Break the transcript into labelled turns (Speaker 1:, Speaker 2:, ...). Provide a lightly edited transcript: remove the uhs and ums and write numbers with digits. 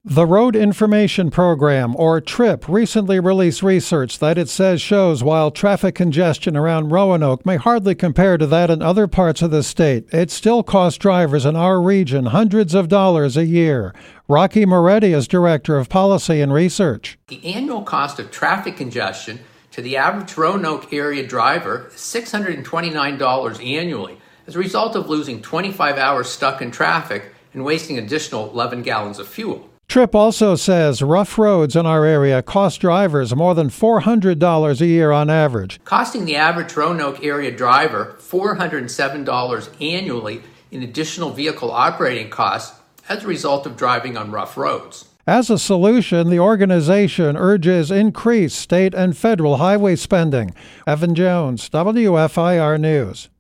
Speaker 1: The Road Information Program, or TRIP, recently released research that it says shows while traffic congestion around Roanoke may hardly compare to that in other parts of the state, it still costs drivers in our region hundreds of dollars a year. Rocky Moretti is Director of Policy and Research.
Speaker 2: The annual cost of traffic congestion to the average Roanoke area driver is $629 annually as a result of losing 25 hours stuck in traffic and wasting additional 11 gallons of fuel.
Speaker 1: TRIP also says rough roads in our area cost drivers more than $400 a year on average,
Speaker 2: costing the average Roanoke area driver $407 annually in additional vehicle operating costs as a result of driving on rough roads.
Speaker 1: As a solution, the organization urges increased state and federal highway spending. Evan Jones, WFIR News.